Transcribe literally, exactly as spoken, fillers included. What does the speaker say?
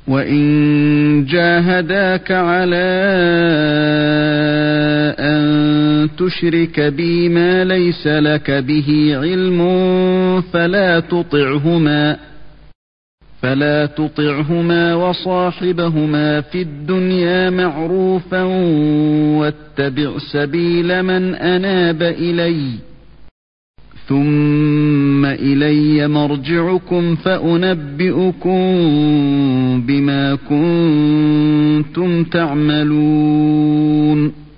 وَإِنْ جَاهَدَاكَ عَلَى أَنْ تُشْرِكَ بِي مَا لَيْسَ لَكَ بِهِ عِلْمٌ فَلَا تُطِعْهُمَا فَلَا تُطِعْهُمَا وَصَاحِبْهُمَا فِي الدُّنْيَا مَعْرُوفًا وَاتَّبِعْ سَبِيلَ مَنْ أَنَابَ إِلَيَّ ثُمَّ إِلَيَّ مَرْجِعُكُمْ فَأُنَبِّئُكُم بِمَا كُنتُمْ تَعْمَلُونَ